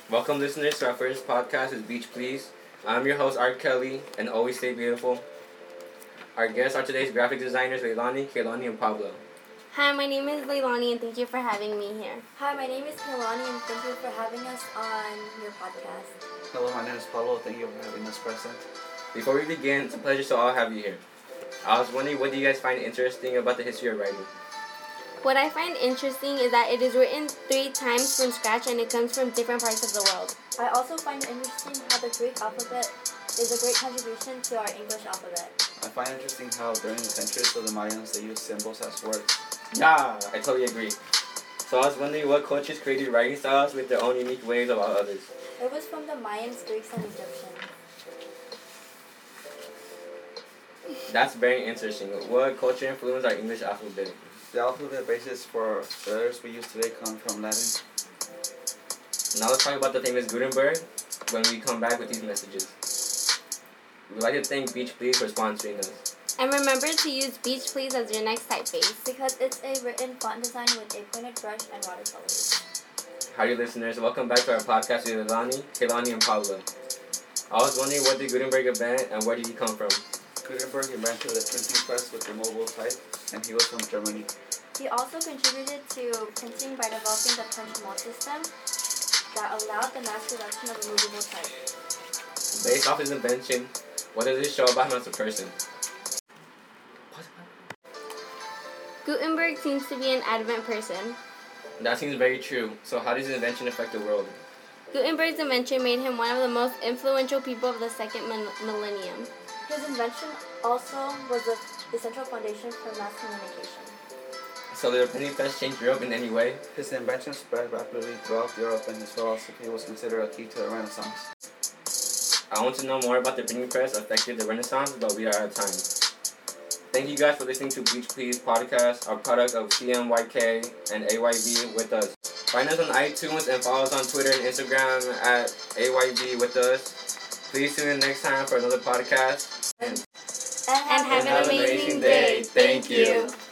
Welcome, listeners, to our first podcast with Beach Please. I'm your host, Art Kelly, and always stay beautiful. Our guests are today's graphic designers, Leilani, Kaylani, and Pablo. Hi, my name is Leilani, and thank you for having me here. Hi, my name is Kaylani, and thank you for having us on your podcast. Hello, my name is Pablo. Thank you for having us present. Before we begin, it's a pleasure to all have you here. I was wondering, what do you guys find interesting about the history of writing? What I find interesting is that it is written 3 times from scratch, and it comes from different parts of the world. I also find it interesting how the Greek alphabet is a great contribution to our English alphabet. I find it interesting how during the centuries of the Mayans they used symbols as words. Yeah, I totally agree. So I was wondering what cultures created writing styles with their own unique ways about others. It was from the Mayans, Greeks, and Egyptians. That's very interesting. What culture influenced our English alphabet? The alphabet basis for the letters we use today come from Latin. Now let's talk about the famous Gutenberg when we come back with these messages. We'd like to thank Beach Please for sponsoring us. And remember to use Beach Please as your next typeface. Because it's a written font design with a pointed brush and watercolors. Howdy, listeners. Welcome back to our podcast with Leilani, Kaylani, and Pablo. I was wondering what did Gutenberg invent and where did he come from? Gutenberg invented the printing press with removable type, and he was from Germany. He also contributed to printing by developing the punch mold system that allowed the mass production of removable type. Based off his invention, what does this show about him as a person? Gutenberg seems to be an advent person. That seems very true. So how does his invention affect the world? Gutenberg's invention made him one of the most influential people of the second millennium. His invention also was the essential foundation for mass communication. So did the printing press change Europe in any way? His invention spread rapidly throughout Europe, and his philosophy was considered a key to the Renaissance. I want to know more about the printing press affected the Renaissance, but we are out of time. Thank you guys for listening to Beach Please podcast, our product of CMYK and AYB with us. Find us on iTunes and follow us on Twitter and Instagram at AYB with us. Please tune in next time for another podcast. And have an amazing day. Thank you.